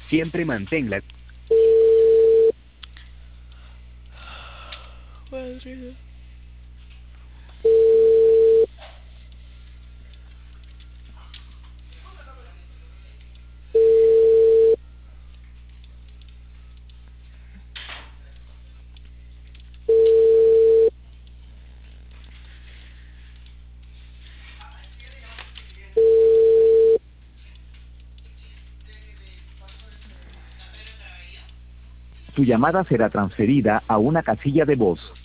Siempre manténla. Madre. Tu llamada será transferida a una casilla de voz.